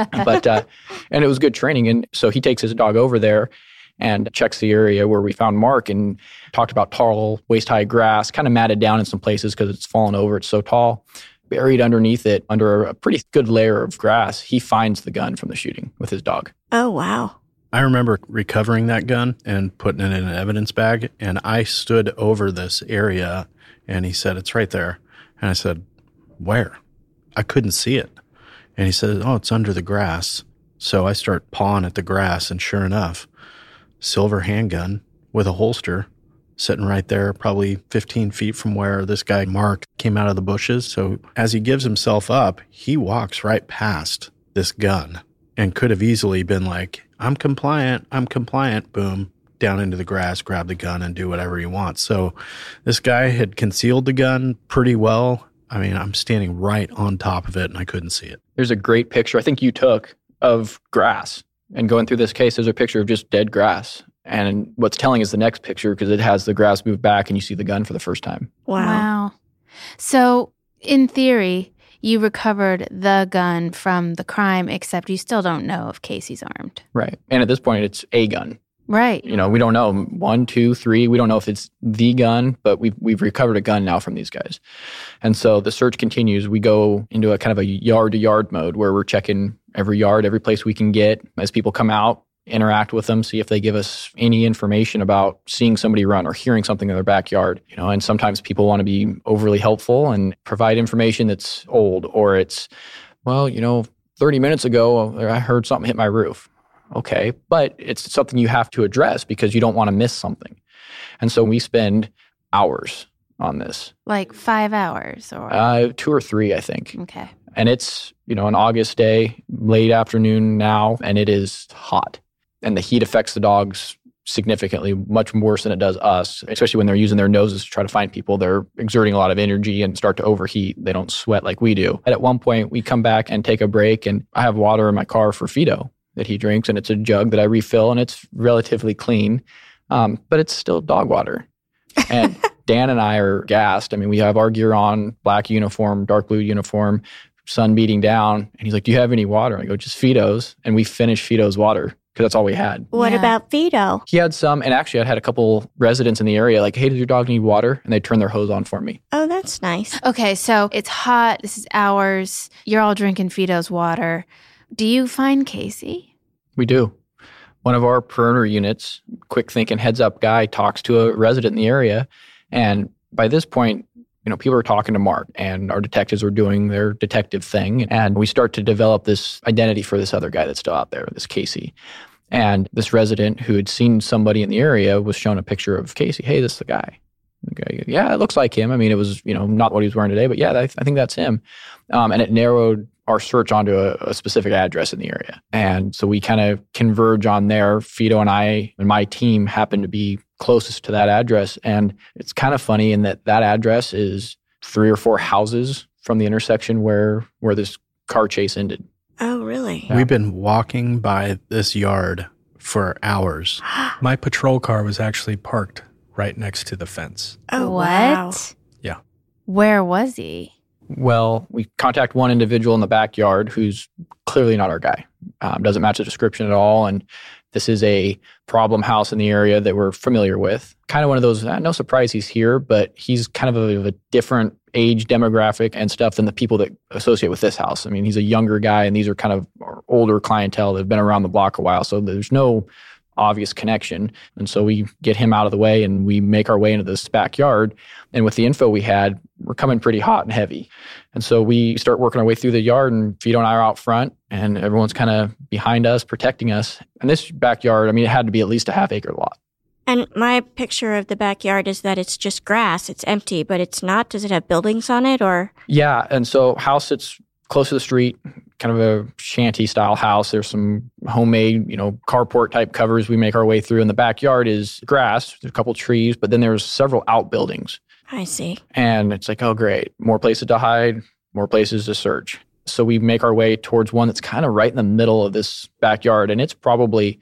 And it was good training. And so he takes his dog over there and checks the area where we found Mark and talked about tall, waist-high grass, kind of matted down in some places because it's fallen over. It's so tall. Buried underneath it, under a pretty good layer of grass, he finds the gun from the shooting with his dog. Oh, wow. I remember recovering that gun and putting it in an evidence bag, and I stood over this area, and he said, "It's right there." And I said, "Where?" I couldn't see it. And he said, "Oh, it's under the grass." So I start pawing at the grass, and sure enough, silver handgun with a holster sitting right there, probably 15 feet from where this guy, Mark, came out of the bushes. So as he gives himself up, he walks right past this gun and could have easily been like, I'm compliant, boom, down into the grass, grab the gun and do whatever he wants. So this guy had concealed the gun pretty well. I mean, I'm standing right on top of it and I couldn't see it. There's a great picture I think you took of grass. And going through this case, there's a picture of just dead grass. And what's telling is the next picture because it has the grass moved back and you see the gun for the first time. Wow. So in theory, you recovered the gun from the crime, except you still don't know if Casey's armed. Right. And at this point, it's a gun. Right. We don't know 1, 2, 3. We don't know if it's the gun, but we've recovered a gun now from these guys. And so the search continues. We go into a kind of a yard-to-yard mode where we're checking every yard, every place we can get as people come out, interact with them, see if they give us any information about seeing somebody run or hearing something in their backyard. And sometimes people want to be overly helpful and provide information that's old or it's, 30 minutes ago, I heard something hit my roof. Okay, but it's something you have to address because you don't want to miss something. And so we spend hours on this. Like 5 hours or? 2 or 3, I think. Okay. And it's, an August day, late afternoon now, and it is hot. And the heat affects the dogs significantly, much worse than it does us, especially when they're using their noses to try to find people. They're exerting a lot of energy and start to overheat. They don't sweat like we do. And at one point, we come back and take a break, and I have water in my car for Fido that he drinks, and it's a jug that I refill, and it's relatively clean, but it's still dog water. And Dan and I are gassed. I mean, we have our gear on, black uniform, dark blue uniform, sun beating down, and he's like, "Do you have any water?" And I go, "Just Fido's," and we finish Fido's water because that's all we had. What about Vito? He had some, and actually I had a couple residents in the area like, hey, does your dog need water? And they'd turn their hose on for me. Oh, that's nice. Okay, so it's hot. This is hours. You're all drinking Vito's water. Do you find Casey? We do. One of our perimeter units, quick thinking heads up guy, talks to a resident in the area. And by this point, people are talking to Mark, and our detectives were doing their detective thing. And we start to develop this identity for this other guy that's still out there, this Casey. And this resident who had seen somebody in the area was shown a picture of Casey. Hey, this is the guy. Okay, yeah, it looks like him. I mean, it was, not what he was wearing today, but yeah, I think that's him. And it narrowed our search onto a specific address in the area. And so we kind of converge on there. Vito and I and my team happen to be closest to that address. And it's kind of funny in that address is 3 or 4 houses from the intersection where this car chase ended. Oh, really? Yeah. We've been walking by this yard for hours. My patrol car was actually parked right next to the fence. Oh, what? Wow. Yeah. Where was he? Well, we contact one individual in the backyard who's clearly not our guy. Doesn't match the description at all. And this is a problem house in the area that we're familiar with. Kind of one of those, no surprise he's here, but he's kind of a different age demographic and stuff than the people that associate with this house. I mean, he's a younger guy, and these are kind of older clientele that have been around the block a while. So there's no obvious connection. And so we get him out of the way and we make our way into this backyard. And with the info we had, we're coming pretty hot and heavy. And so we start working our way through the yard, and Vito and I are out front, and everyone's kind of behind us, protecting us. And this backyard, I mean, it had to be at least a half-acre lot. And my picture of the backyard is that it's just grass. It's empty, but it's not. Does it have buildings on it, or? Yeah. And so house sits close to the street, kind of a shanty-style house. There's some homemade, carport-type covers we make our way through. And the backyard is grass. There's a couple trees, but then there's several outbuildings. I see. And it's like, oh, great. More places to hide, more places to search. So we make our way towards one that's kind of right in the middle of this backyard. And it's probably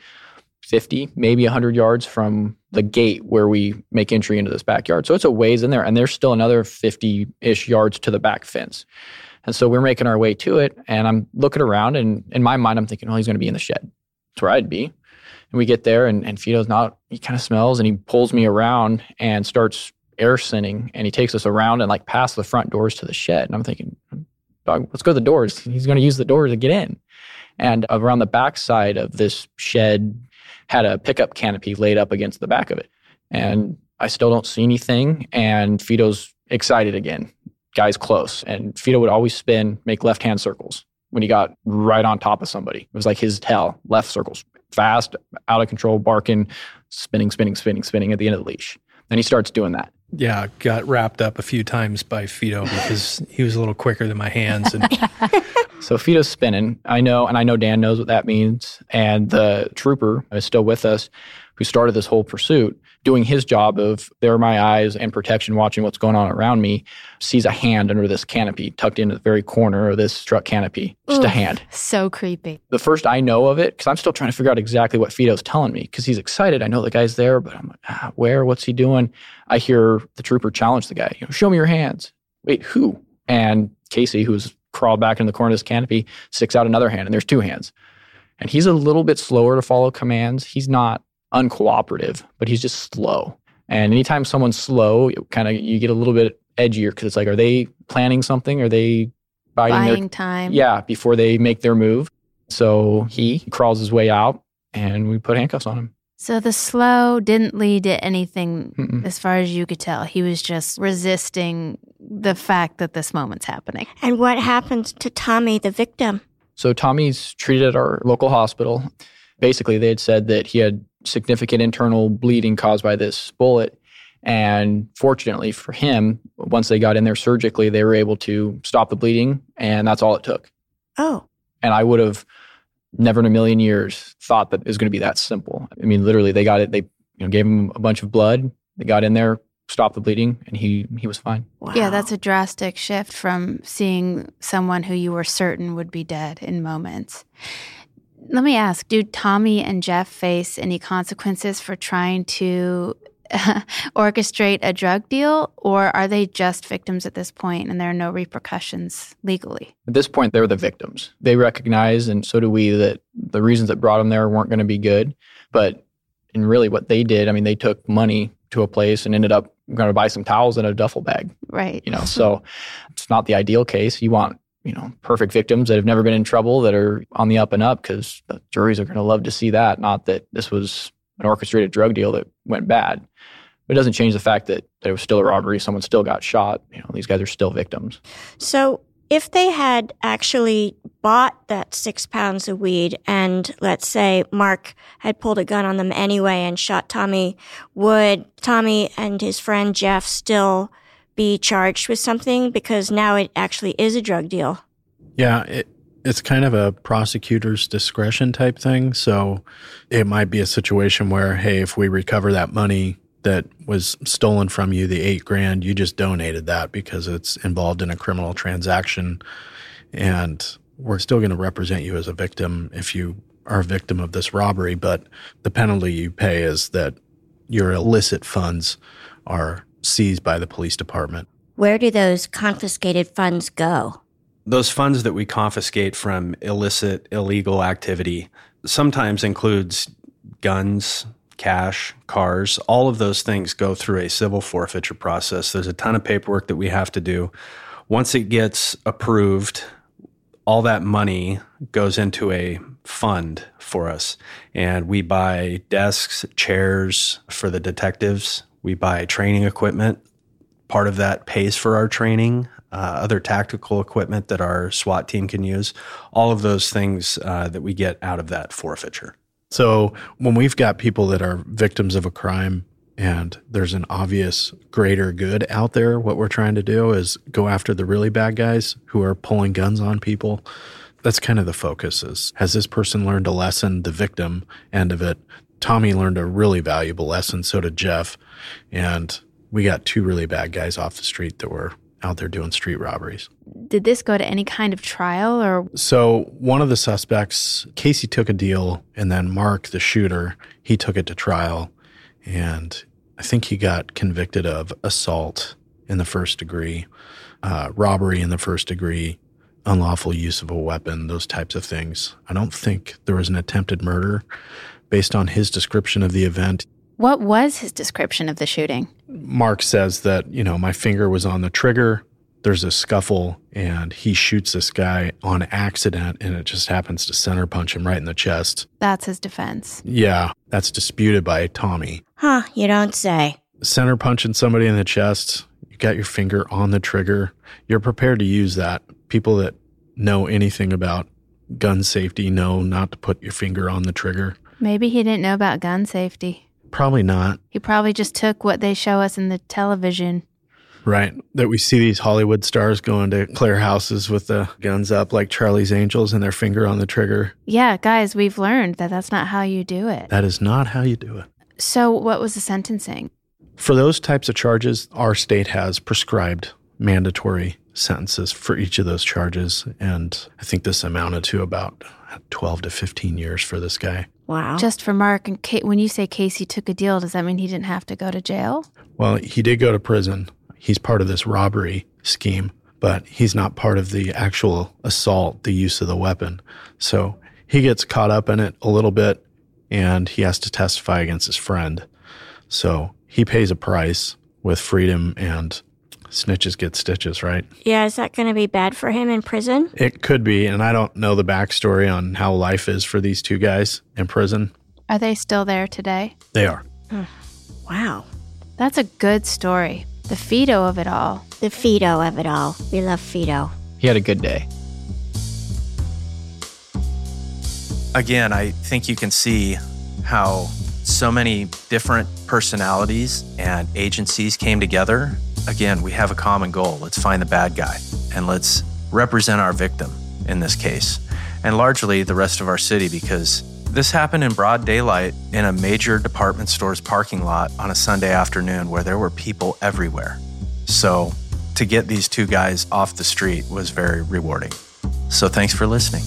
50, maybe 100 yards from the gate where we make entry into this backyard. So it's a ways in there. And there's still another 50-ish yards to the back fence. And so we're making our way to it. And I'm looking around. And in my mind, I'm thinking, oh, he's going to be in the shed. That's where I'd be. And we get there, and Vito's not. He kind of smells, and he pulls me around and starts air scenting, and he takes us around and past the front doors to the shed. And I'm thinking, dog, let's go to the doors. He's going to use the doors to get in. And around the back side of this shed had a pickup canopy laid up against the back of it. And I still don't see anything. And Vito's excited again. Guy's close. And Vito would always make left-hand circles when he got right on top of somebody. It was like his tell, left circles, fast, out of control, barking, spinning at the end of the leash. Then he starts doing that. Yeah, got wrapped up a few times by Vito because he was a little quicker than my hands. And So Vito's spinning. I know Dan knows what that means. And the trooper is still with us who started this whole pursuit, doing his job of there are my eyes and protection, watching what's going on around me, sees a hand under this canopy, tucked into the very corner of this truck canopy. Just a hand. So creepy. The first I know of it, because I'm still trying to figure out exactly what Vito's telling me, because he's excited. I know the guy's there, but I'm like, where? What's he doing? I hear the trooper challenge the guy, show me your hands. Wait, who? And Casey, who's crawled back in the corner of this canopy, sticks out another hand, and there's 2 hands. And he's a little bit slower to follow commands. He's not uncooperative, but he's just slow. And anytime someone's slow, you get a little bit edgier, because it's like, are they planning something? Are they buying time? Yeah, before they make their move. So he crawls his way out, and we put handcuffs on him. So the slow didn't lead to anything as far as you could tell. He was just resisting the fact that this moment's happening. And what happened to Tommy, the victim? So Tommy's treated at our local hospital. Basically, they had said that he had significant internal bleeding caused by this bullet. And fortunately for him, once they got in there surgically, they were able to stop the bleeding, and that's all it took. Oh. And I would have never in a million years thought that it was going to be that simple. I mean, literally, they got it. They gave him a bunch of blood. They got in there, stopped the bleeding, and he was fine. Wow. Yeah, that's a drastic shift from seeing someone who you were certain would be dead in moments. Let me ask, do Tommy and Jeff face any consequences for trying to orchestrate a drug deal, or are they just victims at this point and there are no repercussions legally? At this point, they're the victims. They recognize, and so do we, that the reasons that brought them there weren't going to be good. But in really what they did, I mean, they took money to a place and ended up going to buy some towels in a duffel bag. Right. So it's not the ideal case. You want, perfect victims that have never been in trouble, that are on the up and up, because the juries are going to love to see that, not that this was an orchestrated drug deal that went bad. But it doesn't change the fact that there was still a robbery. Someone still got shot. These guys are still victims. So if they had actually bought that 6 pounds of weed and let's say Mark had pulled a gun on them anyway and shot Tommy, would Tommy and his friend Jeff still be charged with something? Because now it actually is a drug deal. Yeah, it's kind of a prosecutor's discretion type thing. So it might be a situation where, hey, if we recover that money that was stolen from you, the $8,000, you just donated that because it's involved in a criminal transaction. And we're still going to represent you as a victim if you are a victim of this robbery. But the penalty you pay is that your illicit funds are seized by the police department. Where do those confiscated funds go? Those funds that we confiscate from illicit, illegal activity sometimes includes guns, cash, cars. All of those things go through a civil forfeiture process. There's a ton of paperwork that we have to do. Once it gets approved, all that money goes into a fund for us. And we buy desks, chairs for the detectives. We buy training equipment. Part of that pays for our training. Other tactical equipment that our SWAT team can use. All of those things that we get out of that forfeiture. So when we've got people that are victims of a crime and there's an obvious greater good out there, what we're trying to do is go after the really bad guys who are pulling guns on people. That's kind of the focus is, has this person learned a lesson, the victim end of it? Tommy learned a really valuable lesson, so did Jeff. And we got 2 really bad guys off the street that were out there doing street robberies. Did this go to any kind of trial or? So one of the suspects, Casey took a deal, and then Mark, the shooter, he took it to trial. And I think he got convicted of assault in the first degree, robbery in the first degree, unlawful use of a weapon, those types of things. I don't think there was an attempted murder based on his description of the event. What was his description of the shooting? Mark says that, my finger was on the trigger. There's a scuffle and he shoots this guy on accident and it just happens to center punch him right in the chest. That's his defense. Yeah, that's disputed by Tommy. Huh, you don't say. Center punching somebody in the chest, you got your finger on the trigger. You're prepared to use that. People that know anything about gun safety know not to put your finger on the trigger. Maybe he didn't know about gun safety. Probably not. He probably just took what they show us in the television. Right. That we see these Hollywood stars going to clear houses with the guns up like Charlie's Angels and their finger on the trigger. Yeah, guys, we've learned that that's not how you do it. That is not how you do it. So what was the sentencing? For those types of charges, our state has prescribed mandatory sentences for each of those charges. And I think this amounted to about 12 to 15 years for this guy. Wow. Just for Mark. And when you say Casey took a deal, does that mean he didn't have to go to jail? Well, he did go to prison. He's part of this robbery scheme, but he's not part of the actual assault, the use of the weapon. So he gets caught up in it a little bit, and he has to testify against his friend. So he pays a price with freedom, and snitches get stitches, right? Yeah, is that going to be bad for him in prison? It could be, and I don't know the backstory on how life is for these 2 guys in prison. Are they still there today? They are. Wow. That's a good story. The Fido of it all. The Fido of it all. We love Fido. He had a good day. Again, I think you can see how so many different personalities and agencies came together. Again, we have a common goal. Let's find the bad guy and let's represent our victim in this case, and largely the rest of our city, because this happened in broad daylight in a major department store's parking lot on a Sunday afternoon where there were people everywhere. So to get these 2 guys off the street was very rewarding. So thanks for listening.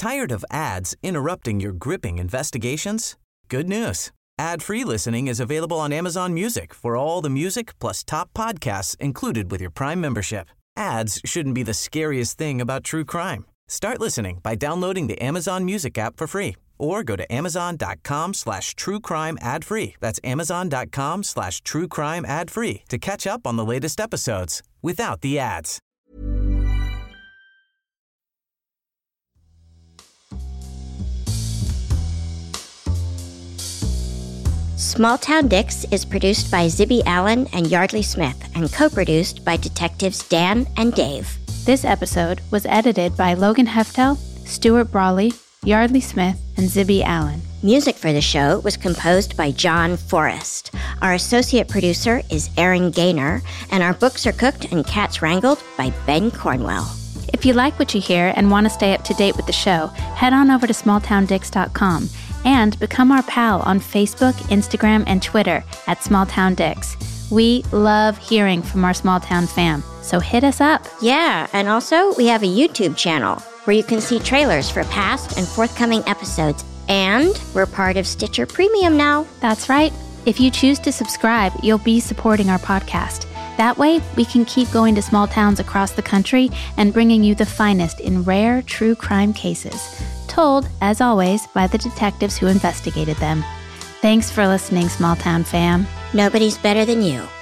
Tired of ads interrupting your gripping investigations? Good news. Ad-free listening is available on Amazon Music for all the music plus top podcasts included with your Prime membership. Ads shouldn't be the scariest thing about true crime. Start listening by downloading the Amazon Music app for free or go to amazon.com/truecrime ad-free. That's amazon.com/truecrime ad-free to catch up on the latest episodes without the ads. Small Town Dicks is produced by Zibby Allen and Yardley Smith and co-produced by detectives Dan and Dave. This episode was edited by Logan Heftel, Stuart Brawley, Yardley Smith, and Zibby Allen. Music for the show was composed by John Forrest. Our associate producer is Aaron Gaynor, and our books are cooked and cats wrangled by Ben Cornwell. If you like what you hear and want to stay up to date with the show, head on over to smalltowndicks.com and become our pal on Facebook, Instagram, and Twitter at SmallTownDicks. We love hearing from our small town fam, so hit us up. Yeah, and also we have a YouTube channel where you can see trailers for past and forthcoming episodes. And we're part of Stitcher Premium now. That's right. If you choose to subscribe, you'll be supporting our podcast. That way, we can keep going to small towns across the country and bringing you the finest in rare true crime cases, told, as always, by the detectives who investigated them. Thanks for listening, small town fam. Nobody's better than you.